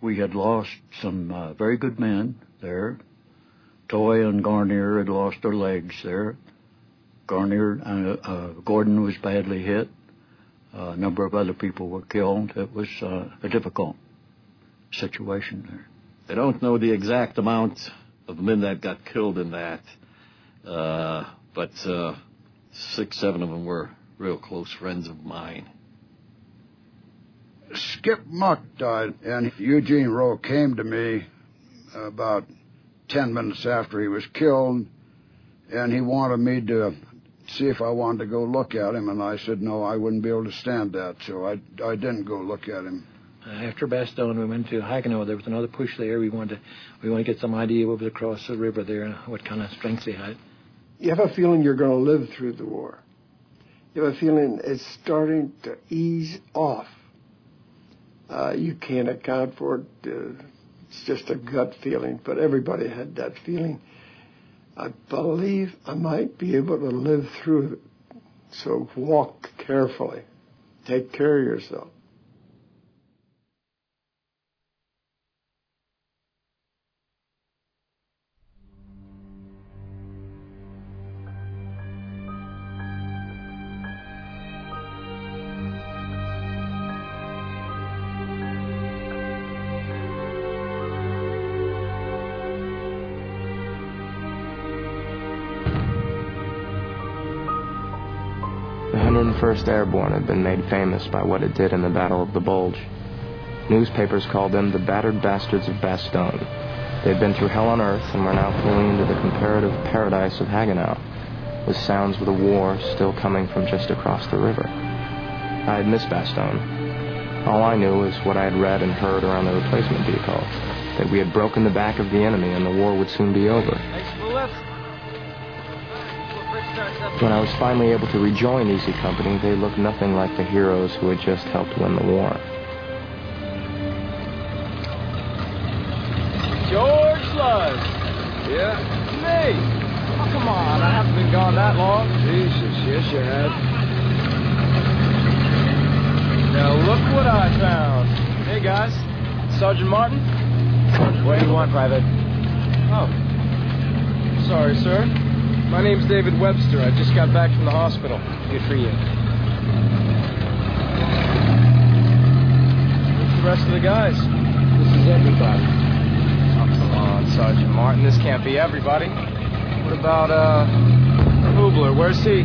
we had lost some very good men there. Toy and Garnier had lost their legs there. Gordon was badly hit. A number of other people were killed. It was a difficult situation there. They don't know the exact amount of men that got killed in that, but 6, 7 of them were real close friends of mine. Skip Muck died, and Eugene Rowe came to me about 10 minutes after he was killed, and he wanted me to see if I wanted to go look at him, and I said no, I wouldn't be able to stand that, so I didn't go look at him. After Bastogne, we went to Haguenau. There was another push there. We wanted to get some idea what was across the river there and what kind of strength they had. You have a feeling you're going to live through the war. You have a feeling it's starting to ease off. You can't account for it. It's just a gut feeling, but everybody had that feeling. I believe I might be able to live through it. So walk carefully. Take care of yourself. The 101st Airborne had been made famous by what it did in the Battle of the Bulge. Newspapers called them the battered bastards of Bastogne. They had been through hell on earth and were now pulling into the comparative paradise of Haguenau, with sounds of the war still coming from just across the river. I had missed Bastogne. All I knew was what I had read and heard around the replacement depot, that we had broken the back of the enemy and the war would soon be over. When I was finally able to rejoin Easy Company, they looked nothing like the heroes who had just helped win the war. George Slush. Yeah? Me. Oh, come on. I haven't been gone that long. Jesus, yes you have. Now, look what I found. Hey, guys. Sergeant Martin? What do you want, Private? Oh. Sorry, sir. My name's David Webster. I just got back from the hospital. Good for you. Where's the rest of the guys? This is everybody. Oh, come on, Sergeant Martin. This can't be everybody. What about, Hubler? Where's he?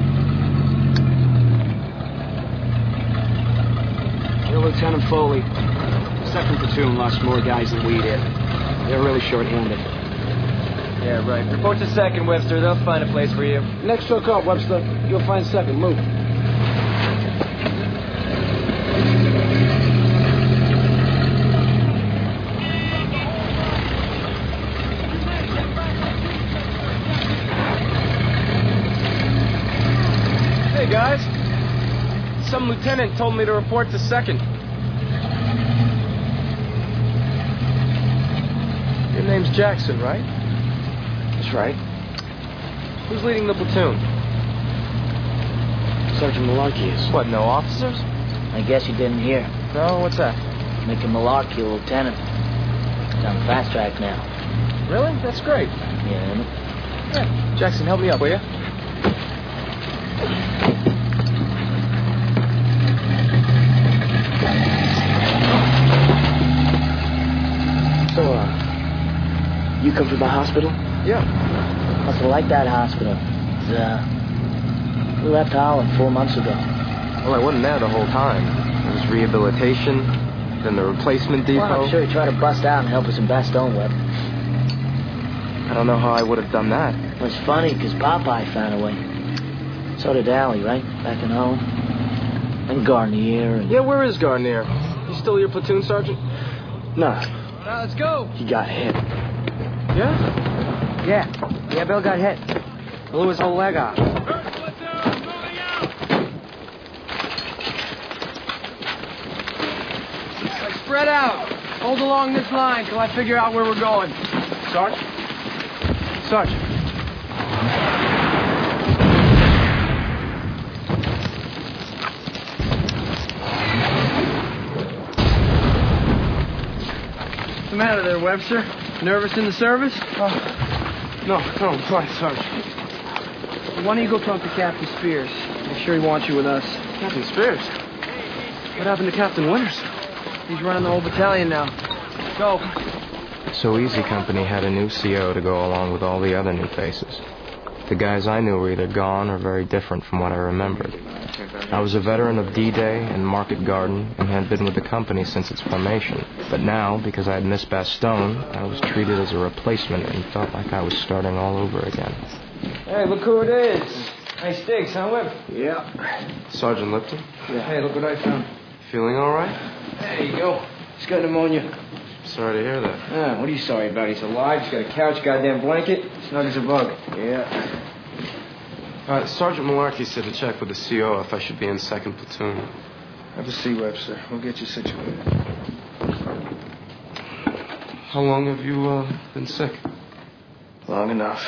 Hey, Lieutenant Foley. Second platoon lost more guys than we did. They're really short-handed. Yeah, right. Report to second, Webster. They'll find a place for you. Next truck up, Webster. You'll find second. Move. Hey, guys. Some lieutenant told me to report to second. Your name's Jackson, right? That's right. Who's leading the platoon? Sergeant Malarkey is. What, no officers? I guess you didn't hear. No, what's that? Making Malarkey a lieutenant. He's on the fast track now. Really? That's great. Yeah. Yeah. Jackson, help me up, will you? So, you come from the hospital? Yeah. Must have liked that hospital. We left Holland 4 months ago. Well, I wasn't there the whole time. There was rehabilitation, then the replacement depot. Well, I'm sure you tried to bust out and help us in Bastogne, Webb. I don't know how I would have done that. Well, it's funny, because Popeye found a way. So did Allie, right? Back in home. And Garnier and... Yeah, where is Garnier? He's still your platoon sergeant? No. Now, let's go. He got hit. Yeah? Yeah, Bill got hit. Blew his whole leg off. Spread out. Hold along this line till I figure out where we're going. Sarge? Sarge. the matter there, Webster? Nervous in the service? No, I'm fine, Sergeant. Why don't you go talk to Captain Spears? Make sure he wants you with us. Captain Spears? What happened to Captain Winters? He's running the whole battalion now. Go. So Easy Company had a new CO to go along with all the other new faces. The guys I knew were either gone or very different from what I remembered. I was a veteran of D-Day and Market Garden and had been with the company since its formation. But now, because I had missed Bastogne, I was treated as a replacement and felt like I was starting all over again. Hey, look who it is. Nice digs, huh, Webb? Yeah. Sergeant Lipton? Yeah. Hey, look what I found. Feeling all right? There you go. He's got pneumonia. Sorry to hear that. What are you sorry about? He's alive. He's got a couch, goddamn blanket. Snug as a bug. Yeah. Sergeant Malarkey said to check with the CO if I should be in 2nd platoon. Have a seat, Webster. We'll get you situated. How long have you been sick? Long enough.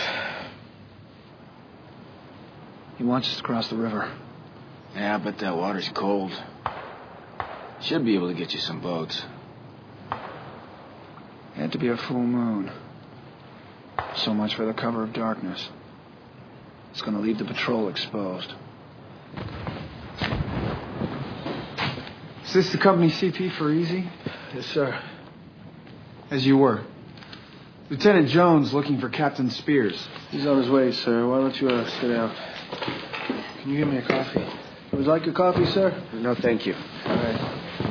He wants us to cross the river. Yeah, I bet that water's cold. Should be able to get you some boats. Had to be a full moon. So much for the cover of darkness. It's going to leave the patrol exposed. Is this the company CP for Easy? Yes, sir. As you were. Lieutenant Jones looking for Captain Spears. He's on his way, sir. Why don't you sit down? Can you give me a coffee? Would you like a coffee, sir? No, thank you. All right.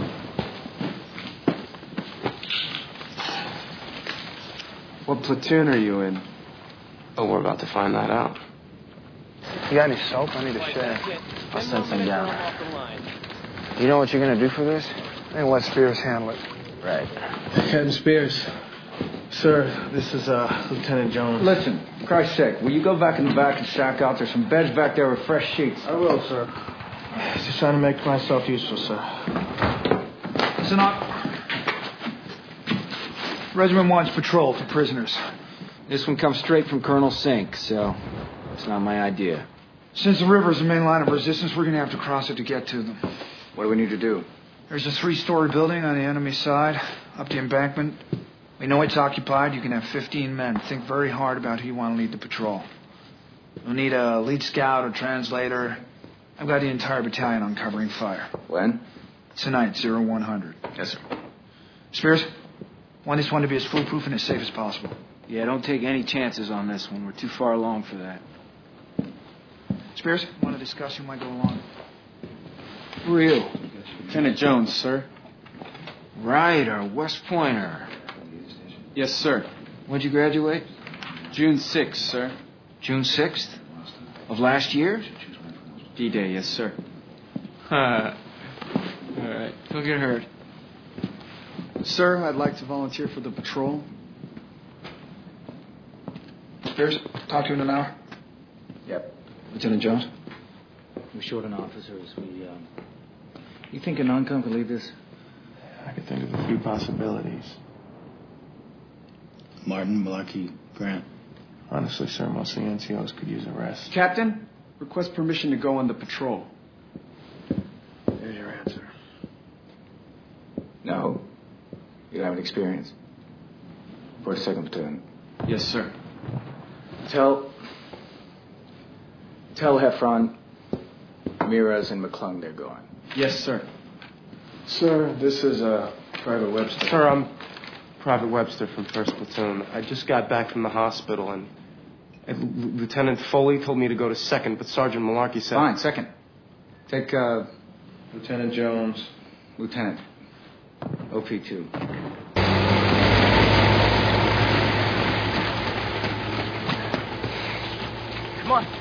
What platoon are you in? Oh, we're about to find that out. You got any soap? I need a shave. I'll send some down. You know what you're going to do for this? I'm going to let Spears handle it. Right. Captain Spears. Sir, this is Lieutenant Jones. Listen, for Christ's sake, will you go back in the back and shack out? There's some beds back there with fresh sheets. I will, sir. Just trying to make myself useful, sir. Listen up. Regiment wants patrol for prisoners. This one comes straight from Colonel Sink, so it's not my idea. Since the river is the main line of resistance, we're going to have to cross it to get to them. What do we need to do? There's a 3-story building on the enemy side, up the embankment. We know it's occupied. You can have 15 men. Think very hard about who you want to lead the patrol. You'll need a lead scout or translator. I've got the entire battalion on covering fire. When? Tonight, 0100. Yes, sir. Spears, want this one to be as foolproof and as safe as possible. Yeah, don't take any chances on this one. We're too far along for that. Spears, want to discuss who might go along? Who are you? Lieutenant Jones, sir. Right, our West Pointer. Yes, sir. When'd you graduate? June 6th, sir. June 6th? Of last year? D-Day, yes, sir. All right, don't get hurt. Sir, I'd like to volunteer for the patrol. Spears, talk to you in an hour. Yep. Lieutenant Jones? We're short on officers. You think a non-com could lead this? I could think of a few possibilities. Martin, Malarkey, Grant. Honestly, sir, most of the NCOs could use a rest. Captain, request permission to go on the patrol. There's your answer. No. You don't have experience. For a 2nd platoon. Yes, sir. Tell Heffron, Ramirez, and McClung they're going. Yes, sir. Sir, this is Private Webster. Sir, I'm Private Webster from 1st Platoon. I just got back from the hospital, and Lieutenant Foley told me to go to 2nd, but Sergeant Malarkey said... Fine, 2nd. Take, Lieutenant Jones. Lieutenant. OP2. Come on.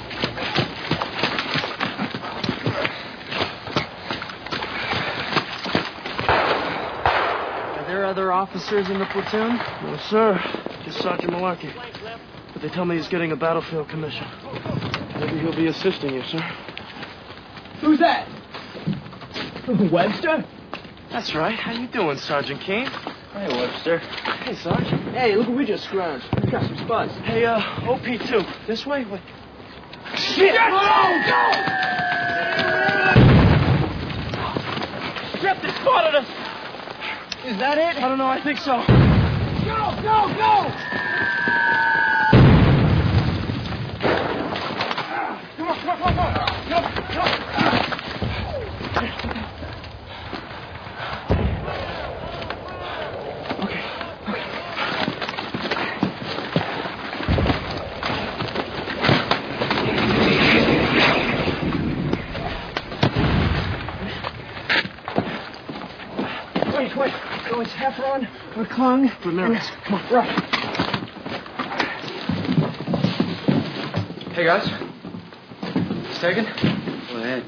Are there other officers in the platoon? No, sir. Just Sergeant Malarkey. But they tell me he's getting a battlefield commission. Maybe he'll be assisting you, sir. Who's that? Webster? That's right. How you doing, Sergeant Kane? Hey, Webster. Hey, Sergeant. Hey, look what we just scrounged. We got some spots. Hey, OP2. This way? Wait. Shit! Go! Jeff, they spotted us! Is that it? I don't know. I think so. Wait. So it's Heffron, McClung, Ramirez. Come on, rush. Hey, guys. It's taken? Go ahead.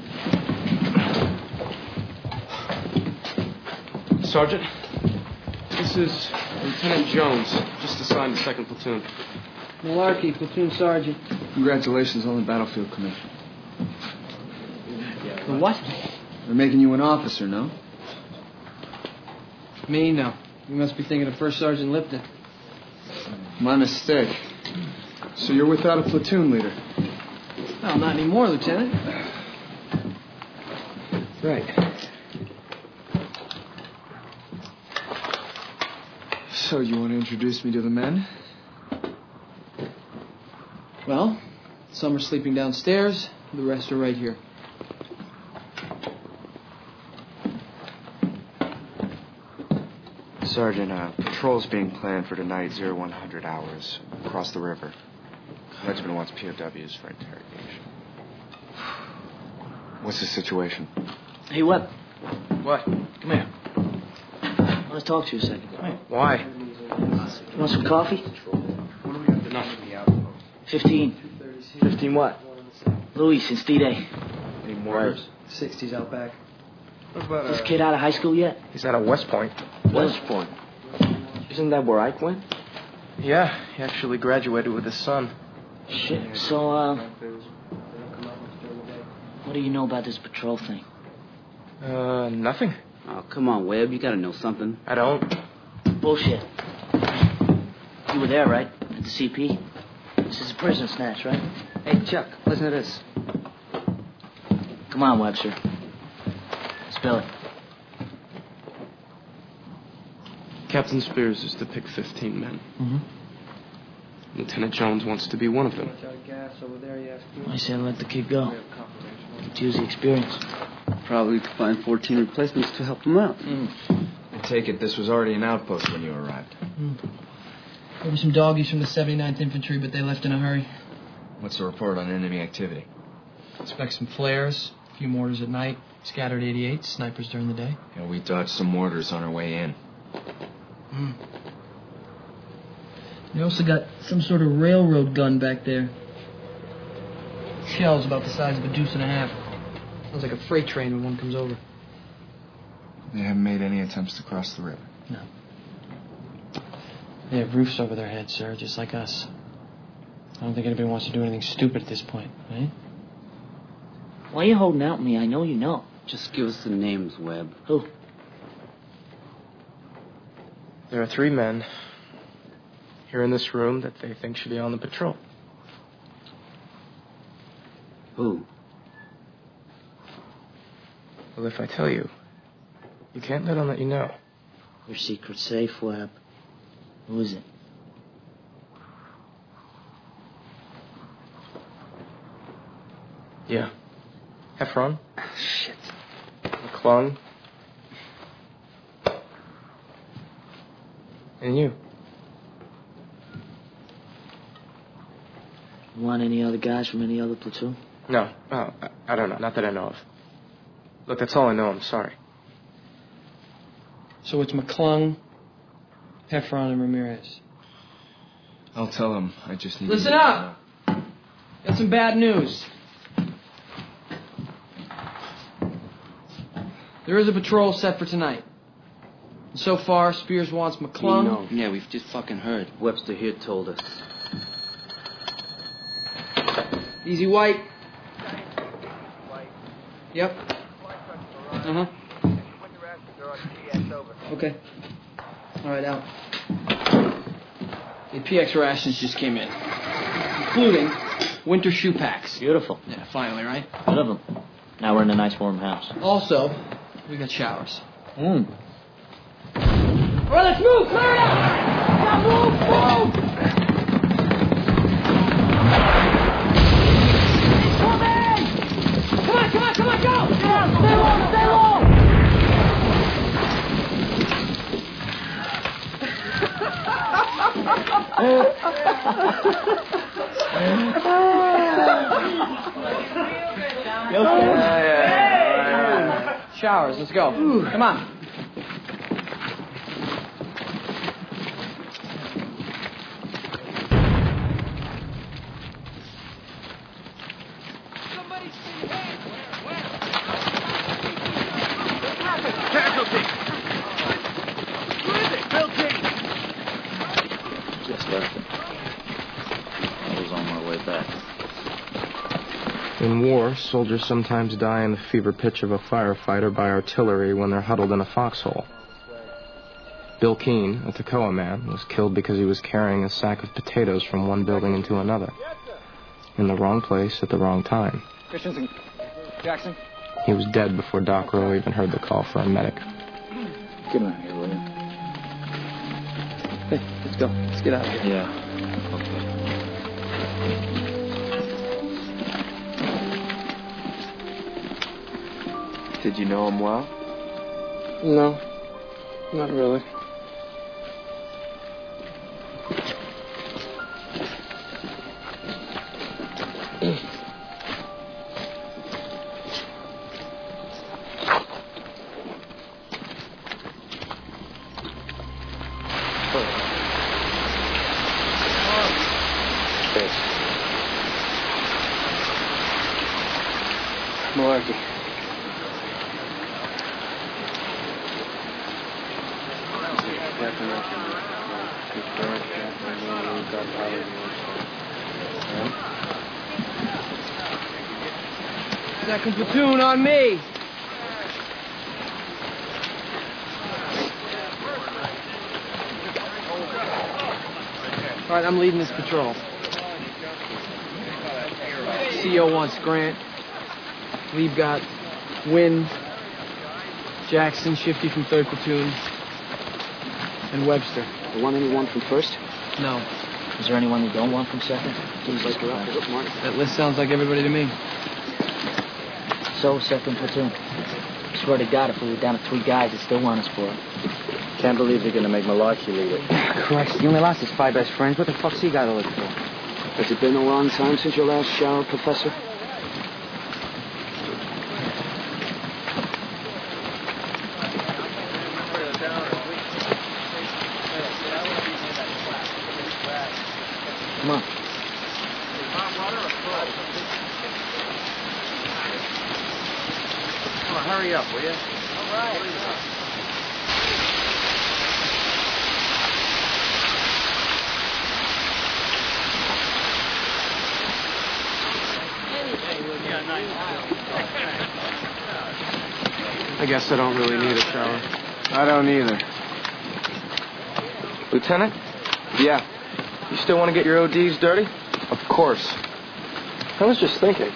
Sergeant, this is Lieutenant Jones, just assigned to 2nd Platoon. Malarkey, platoon sergeant. Congratulations on the battlefield commission. The what? They're making you an officer, no? Me? No. You must be thinking of First Sergeant Lipton. My mistake. So you're without a platoon leader? Well, not anymore, Lieutenant. Right. So you want to introduce me to the men? Well, some are sleeping downstairs, the rest are right here. Sergeant, patrol's being planned for tonight, 0100 hours, across the river. Regiment wants POWs for interrogation. What's the situation? Hey, Webb. What? Come here. I want to talk to you a second. Why? You want some coffee? Enough. 15. 15 what? Louis, since D-Day. Any more? 60s out back. What about, This kid out of high school yet? He's out of West Point. West Point. Isn't that where Ike went? Yeah, he actually graduated with his son. Shit. So, what do you know about this patrol thing? Nothing. Oh, come on, Webb. You gotta know something. I don't. Bullshit. You were there, right? At the CP? This is a prison snatch, right? Hey, Chuck, listen to this. Come on, Webster. Spill it. Captain Spears is to pick 15 men. Mm-hmm. Lieutenant Jones wants to be one of them. I said let the kid go. Could use the experience. Probably could find 14 replacements to help him out. I take it this was already an outpost when you arrived. There were some doggies from the 79th Infantry, but they left in a hurry. What's the report on enemy activity? Expect some flares, a few mortars at night, scattered 88s, snipers during the day. Yeah, we dodged some mortars on our way in. They also got some sort of railroad gun back there. Shells about the size of a deuce and a half. Sounds like a freight train when one comes over. They haven't made any attempts to cross the river? No. They have roofs over their heads, sir, just like us. I don't think anybody wants to do anything stupid at this point, right? Why are you holding out on me? I know you know. Just give us the names, Webb. Who? There are 3 men here in this room that they think should be on the patrol. Who? Well, if I tell you, you can't let on that you know. Your secret's safe, Webb. Who is it? Yeah. Heffron. Shit. McClung. And you. Want any other guys from any other platoon? No. I don't know. Not that I know of. Look, that's all I know. I'm sorry. So it's McClung, Heffron, and Ramirez. I'll tell them. I just need Listen to... up! Got some bad news. There is a patrol set for tonight. And so far, Spears wants McClung. We know. Yeah, we've just fucking heard. Webster here told us. Easy White. Yep. Uh-huh. Okay. All right, out. The PX rations just came in, including winter shoe packs. Beautiful. Yeah, finally, right? Good of them. Now we're in a nice warm house. Also, we got showers. Hmm. All right, let's move. Clear it out. You okay? Yeah. Showers, let's go. Come on. Just left it. I was on my way back. In war, soldiers sometimes die in the fever pitch of a firefighter by artillery when they're huddled in a foxhole. Bill Keene, a Toccoa man, was killed because he was carrying a sack of potatoes from one building into another. In the wrong place at the wrong time. Christensen. Jackson. He was dead before Doc Rowe even heard the call for a medic. Get him out of here, will you? Hey, let's go. Let's get out of here. Yeah. Did you know him well? No, not really. Malarkey. Second platoon on me. All right, I'm leading this patrol. CO wants Grant. Lieb got Wynn, Jackson, Shifty from 3rd Platoon, and Webster. You want anyone from 1st? No. Is there anyone you don't want from 2nd? Seems like you're off the hook, Mark. That list sounds like everybody to me. So, 2nd Platoon. Swear to God, if we were down to 3 guys, they still want us for it. Can't believe they're gonna make Malarkey lead it. Christ, he only lost his 5 best friends. What the fuck's he got to look for? Has it been a long time since your last shower, Professor? Come on. Come on, hurry up, will you? All right. I guess I don't really need a shower. I don't either. Lieutenant? Yeah. You still want to get your ODs dirty? Of course. I was just thinking.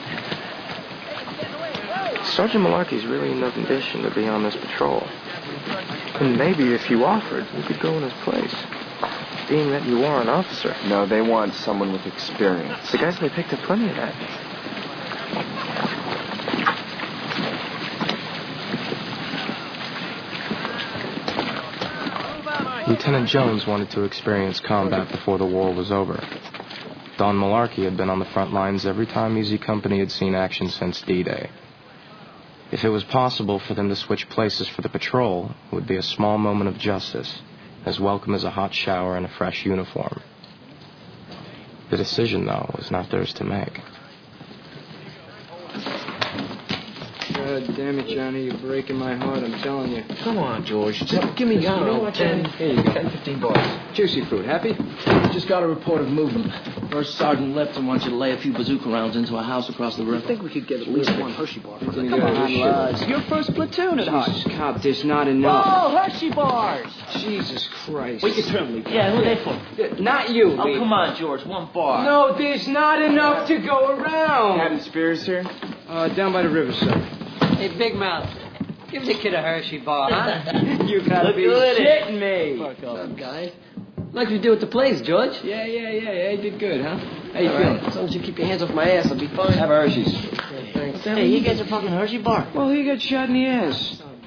Sergeant Malarkey's really in no condition to be on this patrol. And maybe if you offered, you could go in his place. Being that you are an officer. No, they want someone with experience. The guys, they picked up plenty of that. Lieutenant Jones wanted to experience combat before the war was over. Don Malarkey had been on the front lines every time Easy Company had seen action since D-Day. If it was possible for them to switch places for the patrol, it would be a small moment of justice, as welcome as a hot shower and a fresh uniform. The decision, though, was not theirs to make. God damn it, Johnny, you're breaking my heart, I'm telling you. Come on, George. Just give me, I don't know, 10. Here you go. 10, 15 bucks. Juicy fruit, happy? Just got a report of movement. First Sergeant Lepton wants you to lay a few bazooka rounds into a house across the river. I think we could get at least one Hershey bar. Come on, lads. Your first platoon at Hush. Jesus, Cop, there's not enough. Oh, Hershey bars! Jesus Christ. Wait your turn, Lee. Yeah, who are they for? Not you, Oh, Lee. come on, George. One bar. No, there's not enough to go around. Captain Spears here? Down by the riverside. Hey, Big Mouth, give the kid a Hershey bar, huh? You gotta be shitting me. Fuck off, guys. Like you do at the place, George. Yeah, you did good, huh? How you feeling? As long as you keep your hands off my ass, I'll be fine. Have a Hershey's. Thanks. Hey, he gets a fucking Hershey bar. Well, he got shot in the ass.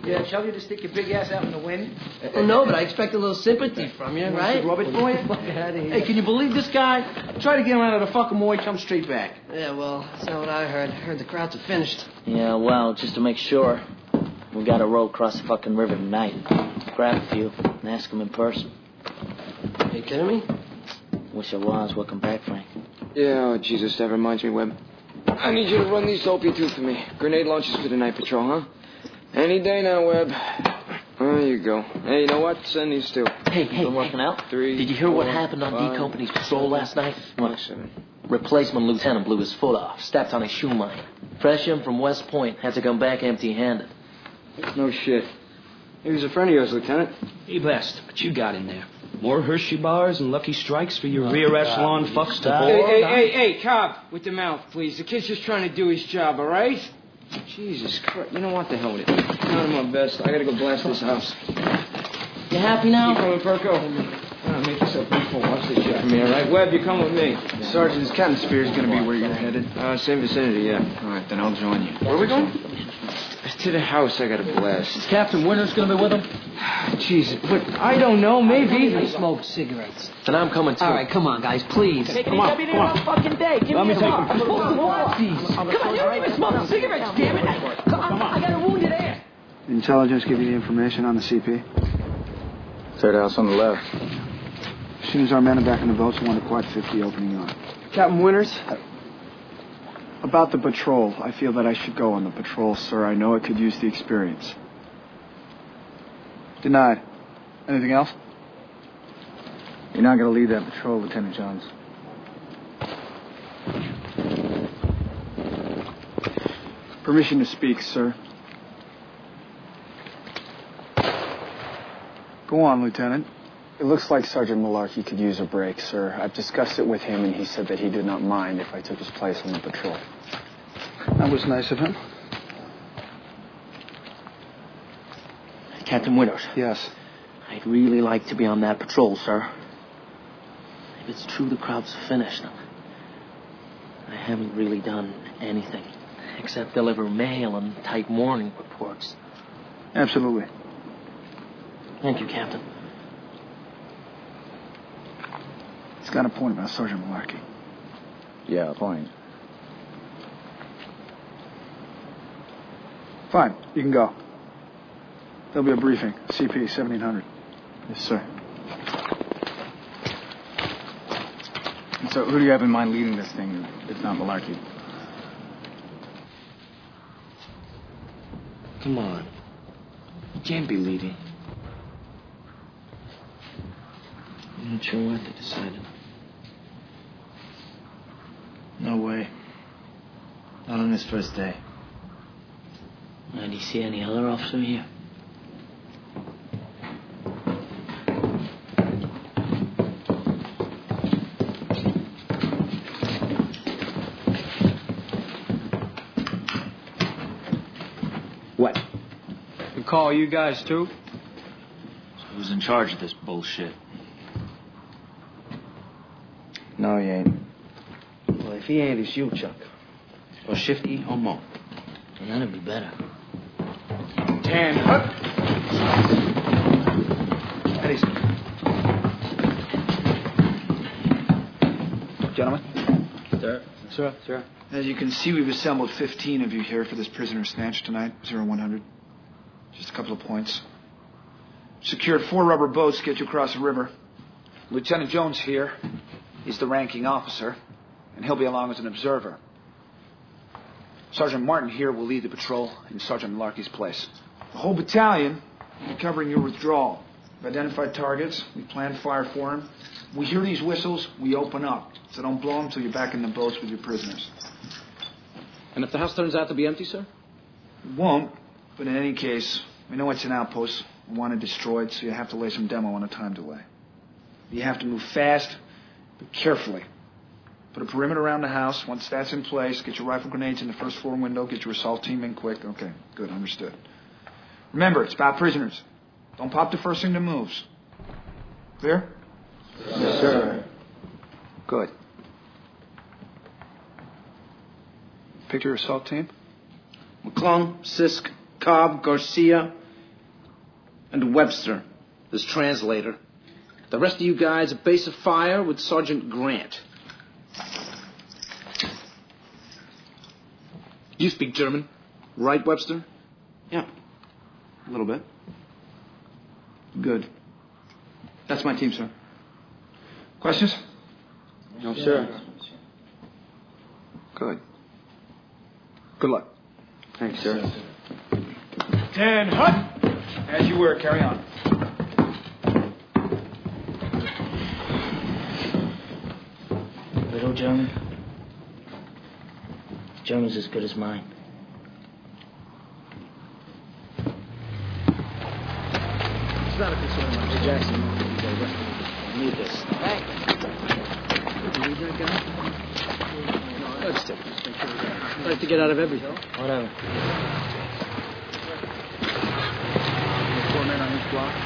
Yeah, tell you to stick your big ass out in the wind? Well, no, but I expect a little sympathy from you, right? Rub it for you? Hey, can you believe this guy? I tried to get him out of the fucking moy, come straight back. Yeah, well, that's not what I heard. I heard the crowds are finished. Yeah, well, just to make sure, we gotta row across the fucking river tonight. Grab a few and ask them in person. Are you kidding me? Wish I was. Welcome back, Frank. Yeah, oh, Jesus, that reminds me, Webb. I need you to run these Opie 2 for me. Grenade launches for the night patrol, huh? Any day now, Webb. There you go. Hey, you know what? Send these two. Hey, been working out? 3. Did you hear what happened on D Company's patrol last night? What? Replacement lieutenant blew his foot off, stepped on a shoe mine. Fresh in from West Point, had to come back empty-handed. No shit. He was a friend of yours, Lieutenant. He best, but you got in there. More Hershey bars and Lucky Strikes for your rear echelon fucks to board. Hey, Cobb, with the mouth, please. The kid's just trying to do his job, all right? Jesus Christ. You know what? The hell with it. I'm doing my best. I gotta go blast this house. You happy now? You coming, Perko? Make yourself beautiful. Watch this shot for me, all right? Webb, you come with me. Sergeant, is Captain Spears going to be where you're headed? Same vicinity, yeah. All right, then I'll join you. Where are we going? To the house. I gotta blast. Is Captain Winters going to be with him? Jesus, but I don't know. Maybe. I smoke cigarettes. Then I'm coming too. All right, come on, guys, please. Take it easy every day all fucking day. Give me a smoke. Come on, you don't even smoke cigarettes, damn it. Come on, I got a wounded air. Intelligence give you the information on the CP? Third house on the left. As soon as our men are back in the boats, we want a quad 50 opening on. Captain Winters? About the patrol. I feel that I should go on the patrol, sir. I know I could use the experience. Denied. Anything else? You're not going to lead that patrol, Lieutenant Jones. Permission to speak, sir. Go on, Lieutenant. It looks like Sergeant Malarkey could use a break, sir. I've discussed it with him, and he said that he did not mind if I took his place on the patrol. That was nice of him. Captain Winters. Yes. I'd really like to be on that patrol, sir. If it's true the crowd's finished, I haven't really done anything except deliver mail and type morning reports. Absolutely. Thank you, Captain. He's got a point about Sergeant Malarkey. Yeah, a point. Fine, you can go. There'll be a briefing. CP 1700. Yes, sir. And so who do you have in mind leading this thing, if not Malarkey? Come on. You can't be leading. I'm not sure what they decided. No way. Not on his first day. Do you see any other officer here? What? You call you guys too? So who's in charge of this bullshit? No, he ain't. Well, if he ain't, it's you, Chuck. Or Shifty or Mo. And that'd be better. And up. Eddie. Gentlemen. Sir. As you can see, we've assembled 15 of you here for this prisoner snatch tonight, 0100. Just a couple of points. Secured 4 rubber boats to get you across the river. Lieutenant Jones here is the ranking officer, and he'll be along as an observer. Sergeant Martin here will lead the patrol in Sergeant Malarkey's place. The whole battalion will be covering your withdrawal. We've identified targets. We plan fire for them. We hear these whistles, we open up. So don't blow them until you're back in the boats with your prisoners. And if the house turns out to be empty, sir? It won't, but in any case, we know it's an outpost. We want it destroyed, so you have to lay some demo on a time delay. You have to move fast, but carefully. Put a perimeter around the house. Once that's in place, get your rifle grenades in the first floor window. Get your assault team in quick. Okay, good, understood. Remember, it's about prisoners. Don't pop the first thing that moves. Clear? Yes, sir. Good. Picture your assault team. McClung, Sisk, Cobb, Garcia, And Webster, as translator. The rest of you guys at base of fire with Sergeant Grant. You speak German, right, Webster? Yeah. A little bit. Good. That's my team, sir. Questions? No, sir. Good. Good luck. Thanks, sir. 10, hut! As you were, carry on. Little German? German's as good as mine. It's not a concern of mine. Hey, Jackson, I need this. Hey. You need that guy? Let's take this. I'd like to get out of everything. Whatever. 4 men on each block.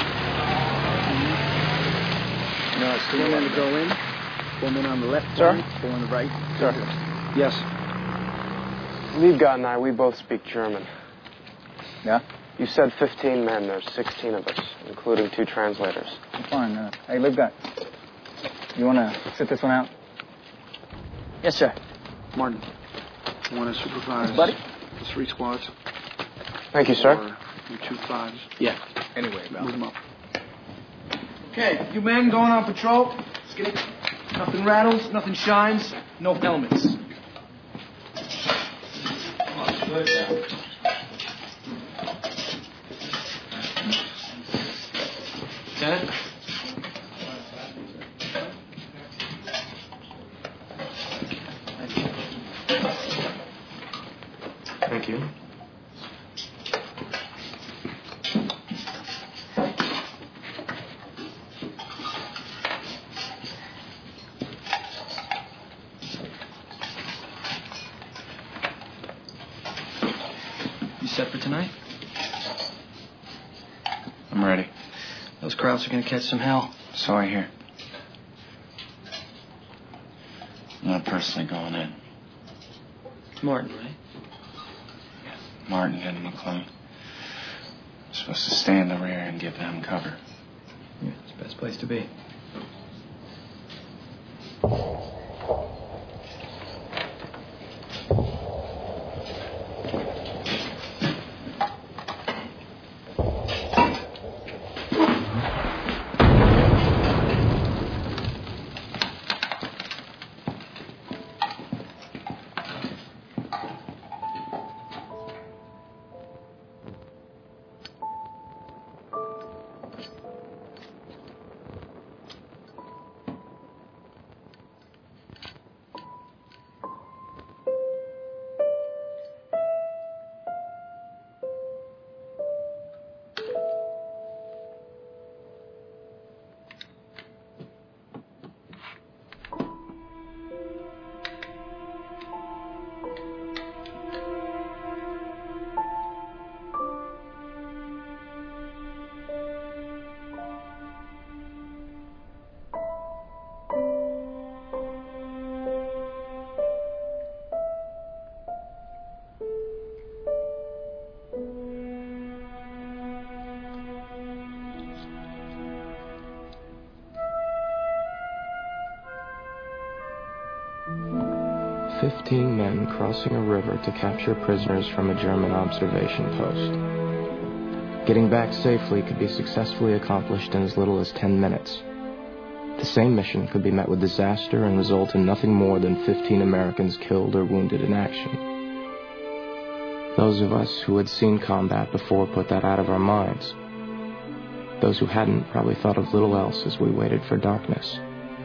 No, it's 4 men to go in. 4 men on the left, Sir? 4 on the right. Sir. Yes. Lead God and I, we both speak German. Yeah? You said 15 men. There's 16 of us, including 2 translators. Fine. Hey, Liv Guy. You want to sit this one out? Yes, sir. Martin, you want to supervise buddy? the 3 squads? Thank you, sir. Or your 2 5s? Yeah. Anyway, Move them up. Okay, you men going on patrol. Let's get it. Nothing rattles, nothing shines, no helmets. Lieutenant? Thank you. You set for tonight? I'm ready. Those Krauts are gonna catch some hell. So I hear. I'm not personally going in. Martin, right? Martin and McClung. I'm supposed to stay in the rear and give them cover. Yeah, it's the best place to be. Men crossing a river to capture prisoners from a German observation post. Getting back safely could be successfully accomplished in as little as 10 minutes. The same mission could be met with disaster and result in nothing more than 15 Americans killed or wounded in action. Those of us who had seen combat before put that out of our minds. Those who hadn't probably thought of little else as we waited for darkness.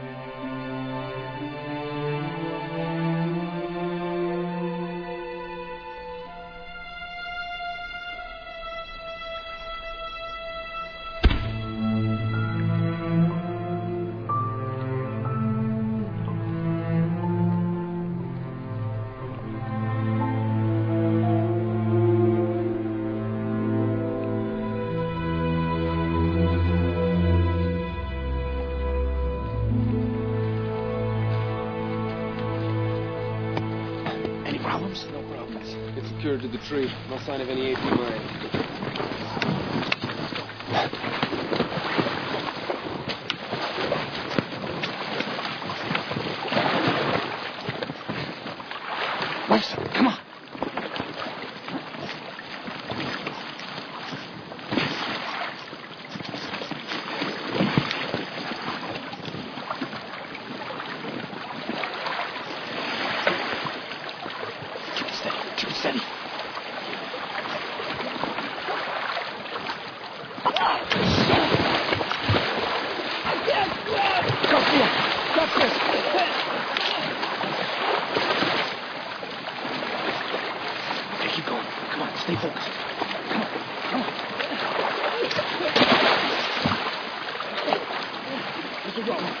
No problems. It's secured to the tree. No sign of any AP mine.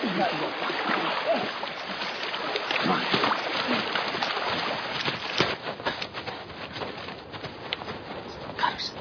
Cutters.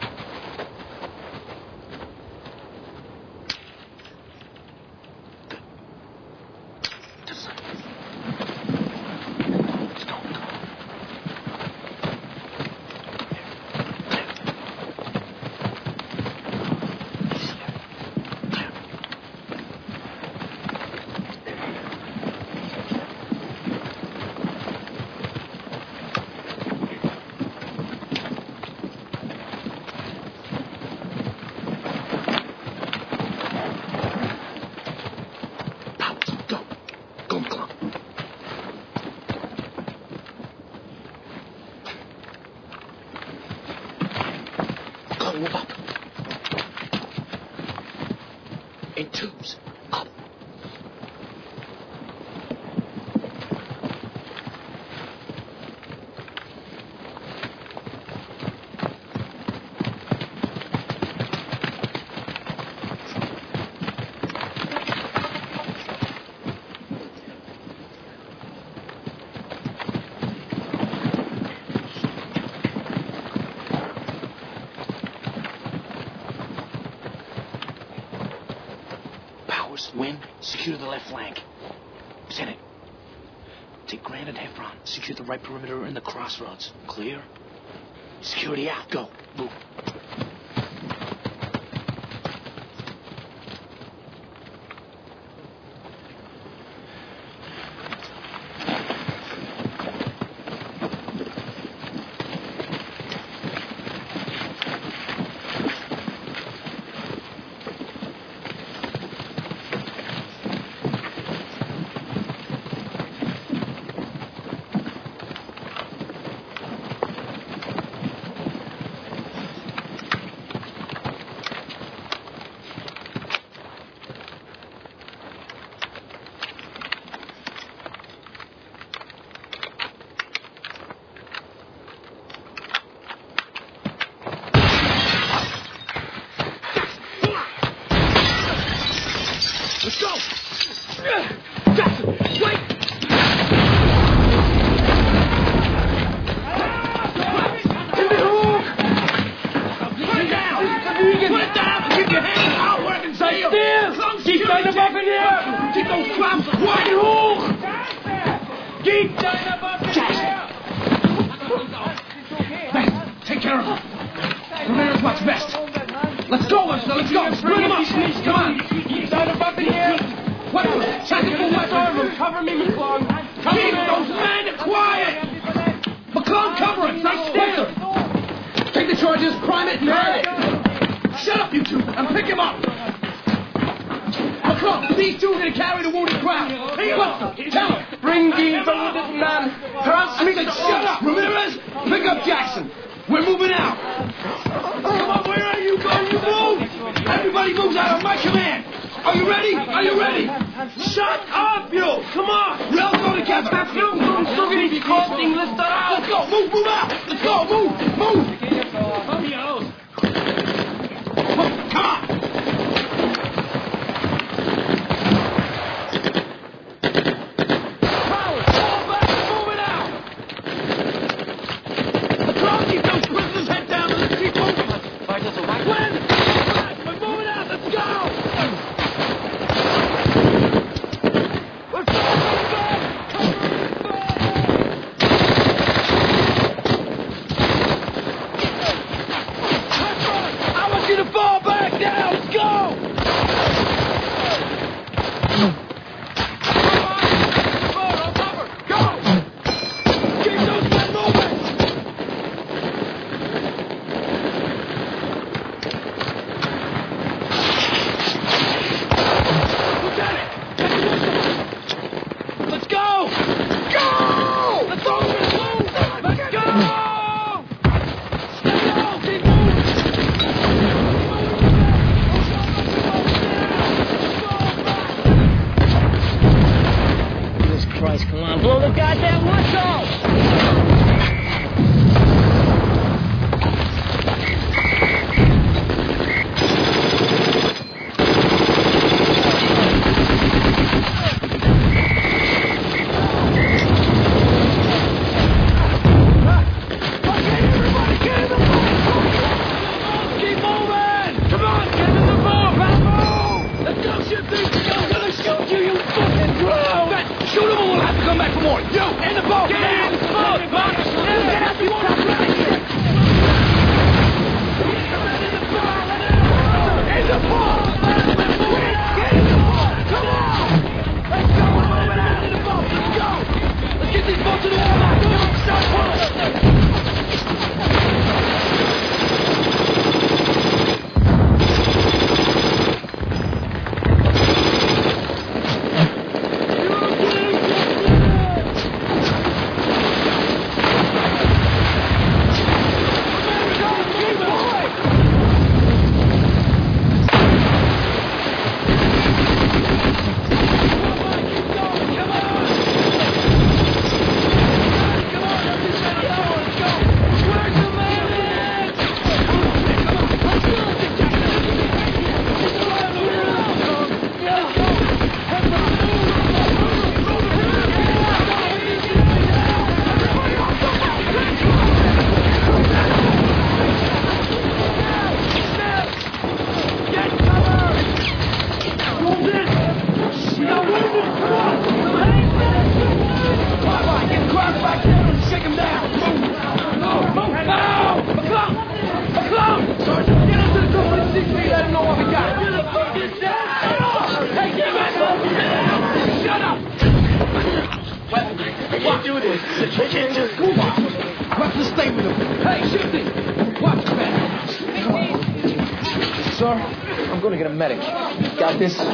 Move up. In twos. Up. Win, secure the left flank. Lieutenant, take Grant and Heffron. Secure the right perimeter and the crossroads. Clear? Security out. Go. Move. Let's go! Jackson, wait! Put it down! Put it down! Keep your hands out where I can see you! Keep deine Waffe her! Keep those drums wide hoch! Keep deine Waffe her! Ben, take care of her. Ramirez what's best. Let's go, let's go! Bring him up! Come on! Keep deine Waffe here! What? Tactical weapon! Cover me, McClung! Keep those men quiet! McClung, cover it! Stay still! Take the charges, prime it, and hide it! Shut up, you two, and pick him up! McClung, these two are going to carry the wounded crowd. What? Tell him! Bring the wounded man! Transmit it! Shut up! Ramirez, pick up Jackson! We're moving out! Come on, where are you going? You move! Everybody moves out on my command! Are you ready? Are you ready? Shut up, you! Come on! We'll go together! Let's go! Move out! Let's go! Move! Come on! Power! Fall back! Move it out! Let's go! Keep those prisoners head down and let's keep moving! Fight us away! When? We're moving out! Let's go! Come on, you in the boat! Get in! Come on, Mark! Get out! You want to in the boat! Get in the boat! Come on! Let's go! Move it out in the boat! Let's go! Let's get these boats to the water! Stop pulling! This. Come on.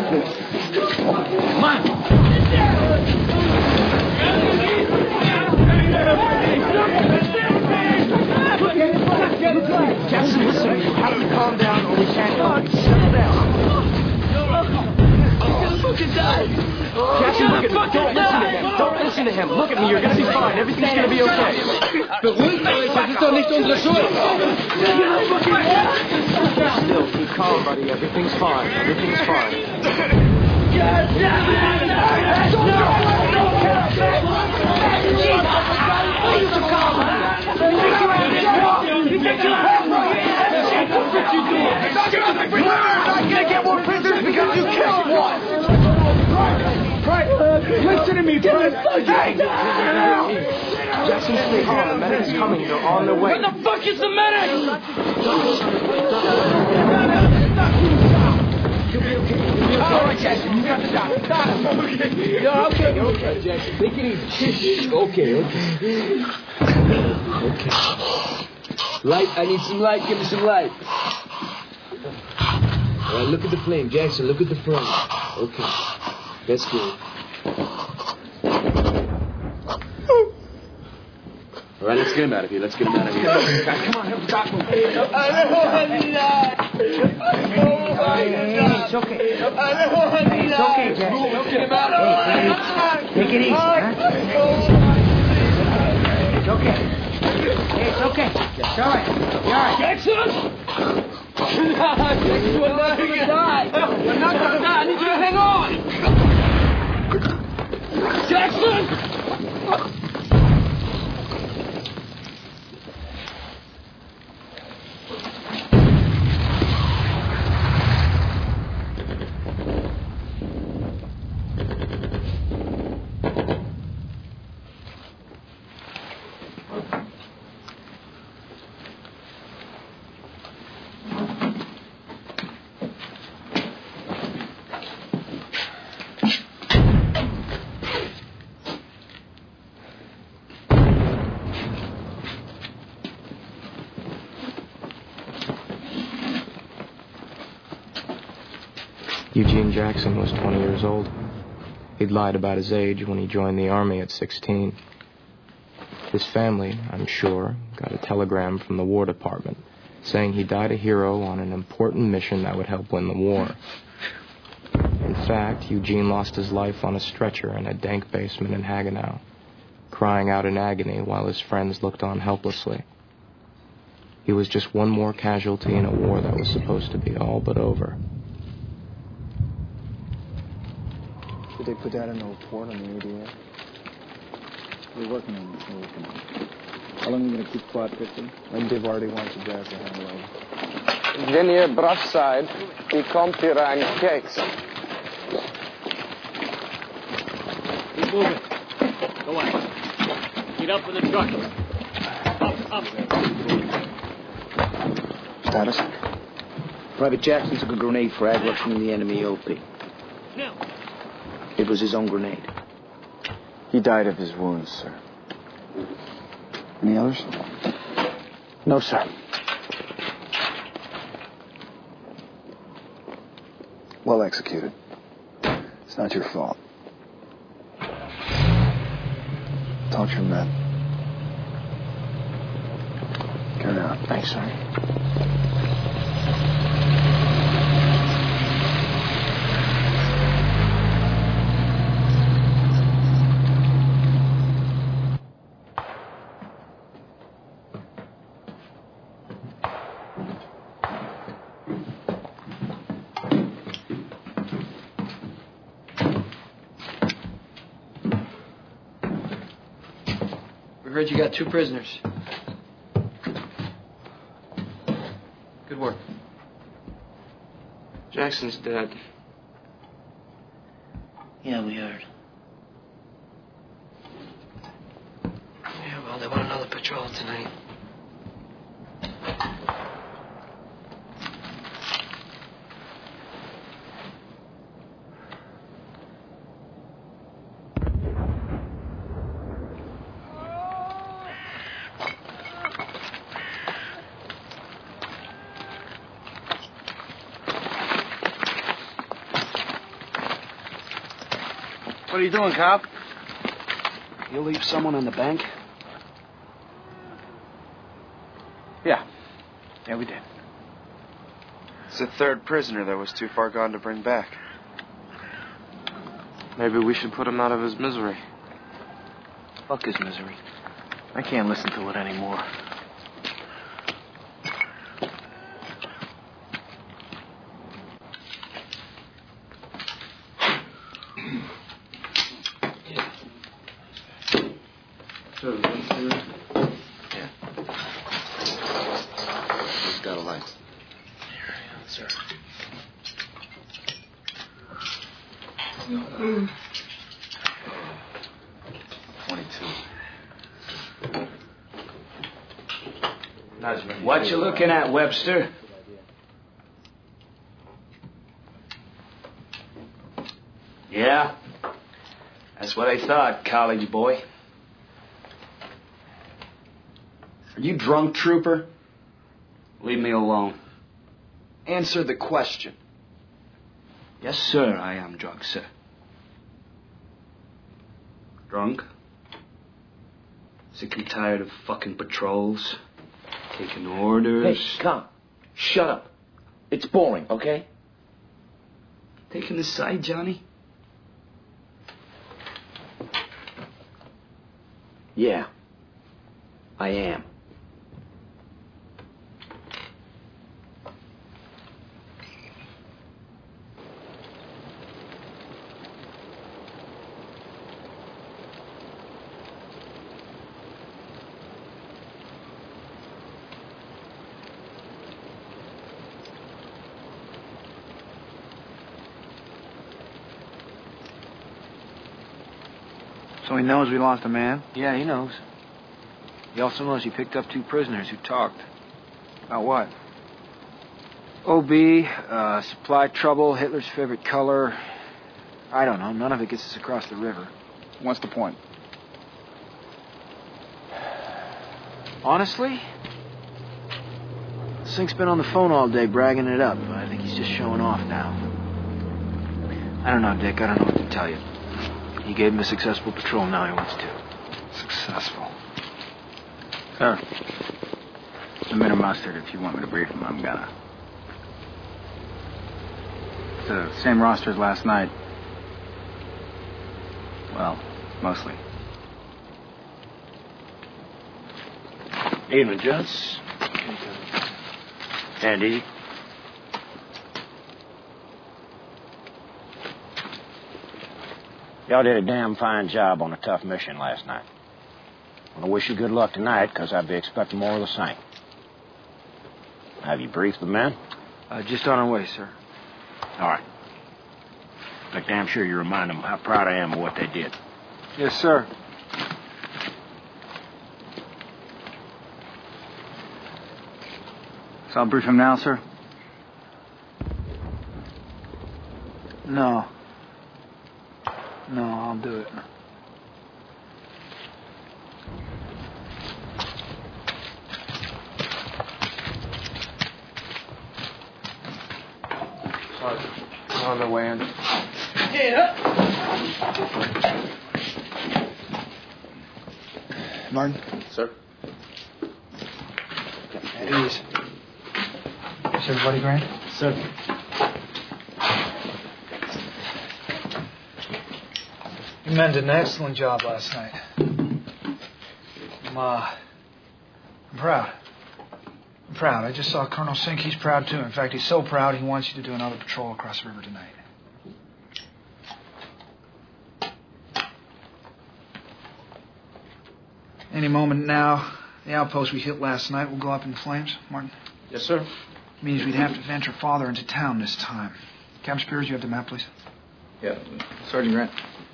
Jackson, listen. You have to calm down or we can't help you. Settle down. I'm gonna fucking die. Jackson, look at me. Don't listen to him. Don't listen to him. Look at me. You're gonna be fine. Everything's gonna be okay. Beruhigt euch. Das ist doch nicht unsere Schuld. Still, keep calm, buddy. Everything's fine. Everything's fine. Listen to me, Frank. Jackson, stay calm. The medic's coming. They're on their way. What the fuck is the medic? All right, Jackson, you got the doctor. You're okay, Jackson. Take it easy. Okay. Light, I need some light. Give me some light. All right, look at the flame, Jackson. Look at the flame. Okay, that's good. All right, let's get him out of here. Come on, help the doctor. It's okay. It's okay, Jackson. Take it easy, huh? It's okay. It's okay. It's all right. You're all right. Jackson! You're not going to die. You're not going to die. I need you to hang on. Jackson! Eugene Jackson was 20 years old. He'd lied about his age when he joined the Army at 16. His family, I'm sure, got a telegram from the War Department saying he died a hero on an important mission that would help win the war. In fact, Eugene lost his life on a stretcher in a dank basement in Hagenau, crying out in agony while his friends looked on helplessly. He was just one more casualty in a war that was supposed to be all but over. Did they put that in the report on the ADF? We're working on it. How long are you going to keep quiet, Victor? I think they've already wanted Jazz to handle over. Wanneer Braff zei, die komt hier aan kijkt. Keep moving. Go on. Get up in the truck. Up. Status? Private Jackson took a grenade frag rupturing the enemy OP. Now. It was his own grenade. He died of his wounds, sir. Any others? No, sir. Well executed. It's not your fault. Talk to your men. Carry on. Thanks, sir. We heard you got 2 prisoners. Good work. Jackson's dead. Yeah, we heard. Yeah, well, they want another patrol tonight. What are you doing, cop? You leave someone on the bank? Yeah, we did. It's the 3rd prisoner that was too far gone to bring back. Maybe we should put him out of his misery. Fuck his misery. I can't listen to it anymore. Got a light. Sir. 22. What you looking at, Webster? Yeah? That's what I thought, college boy. Are you drunk, trooper? Leave me alone. Answer the question. Yes, sir, I am drunk, sir. Drunk? Sick and tired of fucking patrols? Taking orders? Hey, come. Shut up. It's boring, okay? Taking the side, Johnny? Yeah. I am. So he knows we lost a man? Yeah, he knows. He also knows he picked up 2 prisoners who talked. About what? OB, supply trouble, Hitler's favorite color. I don't know. None of it gets us across the river. What's the point? Honestly, Sink's been on the phone all day bragging it up. I think he's just showing off now. I don't know, Dick. I don't know what to tell you. He gave him a successful patrol. Now he wants 2. Successful. Sir, some minute mustard if you want me to brief him. I'm gonna. It's the same roster as last night. Well, mostly. Evening, gents. Andy. Y'all did a damn fine job on a tough mission last night. I want to wish you good luck tonight, because I'd be expecting more of the same. Have you briefed the men? Just on our way, sir. All right. Make damn sure you remind them how proud I am of what they did. Yes, sir. So I'll brief him now, sir? No. No, I'll do it. Sergeant, we're on the way in. Martin? Sir? At ease. Is everybody, Grant? Sir. You men did an excellent job last night. I'm proud. I'm proud. I just saw Colonel Sink. He's proud, too. In fact, he's so proud he wants you to do another patrol across the river tonight. Any moment now, the outpost we hit last night will go up in flames. Martin? Yes, sir. Means we'd have to venture farther into town this time. Captain Spears, you have the map, please? Yeah, Sergeant Grant.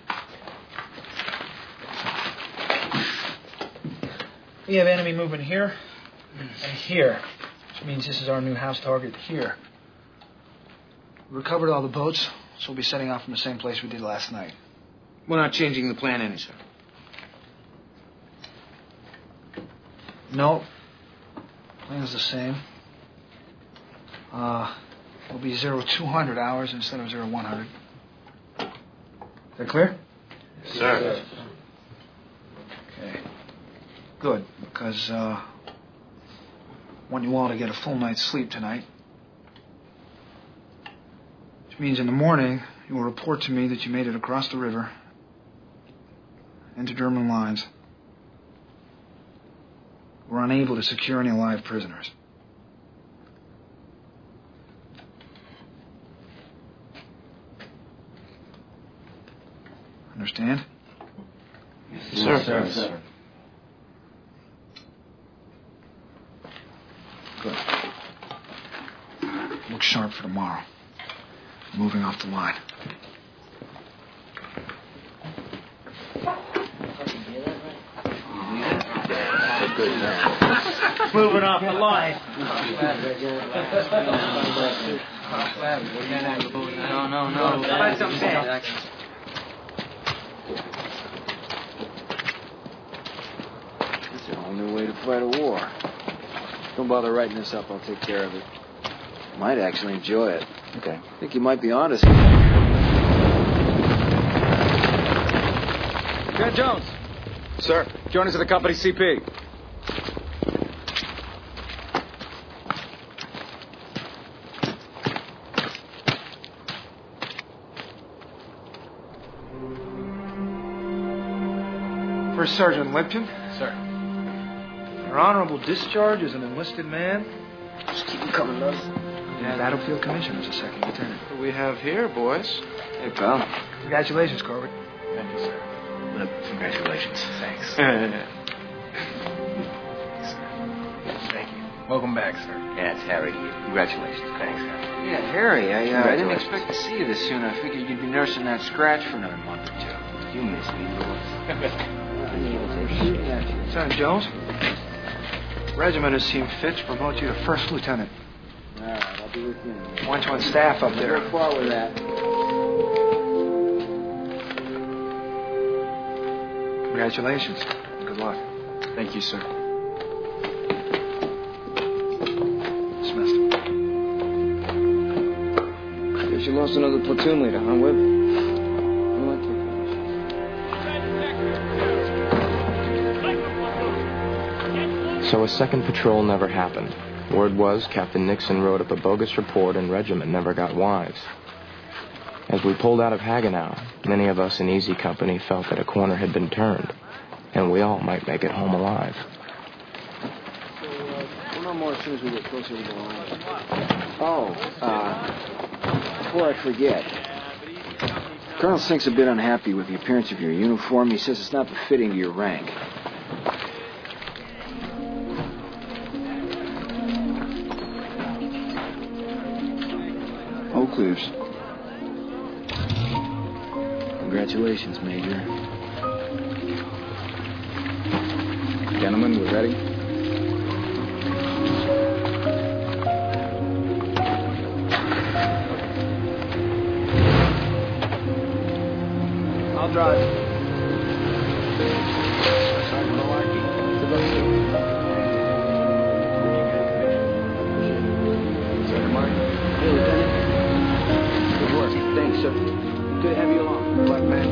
We have enemy movement here and here, which means this is our new house target here. We recovered all the boats, so we'll be setting off from the same place we did last night. We're not changing the plan any, sir. No. Plan's the same. It'll be 0200 hours instead of 0100. Is that clear? Yes, sir. Okay. Good, because I want you all to get a full night's sleep tonight. Which means in the morning, you will report to me that you made it across the river into German lines. We're unable to secure any live prisoners. Understand? Yes, sir. Yes, sir. Good. Look sharp for tomorrow. Moving off the line. Good man. Moving off the line. No. That's okay. It's a whole new way to fight a war. Don't bother writing this up. I'll take care of it. You might actually enjoy it. Okay. I think you might be honest. Lieutenant Jones. Sir. Join us at the company CP. First Sergeant Lipton. Sir. Your honorable discharge as an enlisted man. Just keep them coming, love. Yeah, battlefield commission as a second lieutenant. What do we have here, boys? Hey, pal. Congratulations, Corbett. Thank you, sir. Lip, congratulations. Thanks. Thank you. Welcome back, sir. Yeah, it's Harry. Congratulations. Thanks, sir. Yeah, Harry, I didn't expect to see you this soon. I figured you'd be nursing that scratch for another month or two. You miss me, boys. Sergeant Jones, regiment has seen fit to promote you to first lieutenant. All right, I'll be with you. Want you on staff up there. Go far with that. Congratulations. Good luck. Thank you, sir. Dismissed. Guess you lost another platoon leader, huh, Webb? So a second patrol never happened. Word was Captain Nixon wrote up a bogus report and regiment never got wives. As we pulled out of Hagenau, many of us in Easy Company felt that a corner had been turned, and we all might make it home alive. We'll know more as soon as we get closer to the line. Oh, before I forget, Colonel Sink's a bit unhappy with the appearance of your uniform. He says it's not befitting to your rank. Clears. Congratulations, Major. Gentlemen, we're ready. I'll drive. Sergeant Martin. Hey, Lieutenant. Good work. Thanks, sir. Good to have you along. Good luck, man.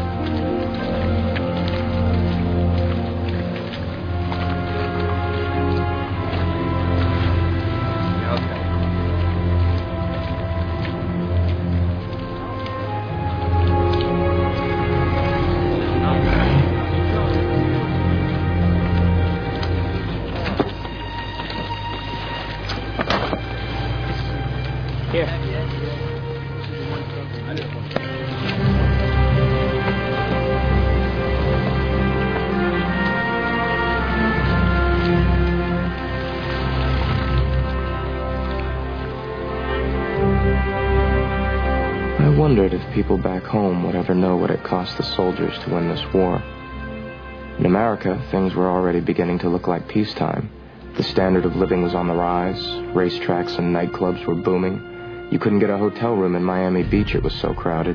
I wondered if people back home would ever know what it cost the soldiers to win this war. In America, things were already beginning to look like peacetime. The standard of living was on the rise. Racetracks and nightclubs were booming. You couldn't get a hotel room in Miami Beach, it was so crowded.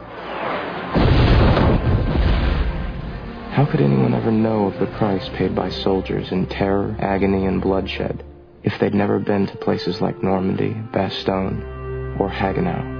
How could anyone ever know of the price paid by soldiers in terror, agony, and bloodshed if they'd never been to places like Normandy, Bastogne, or Hagenau?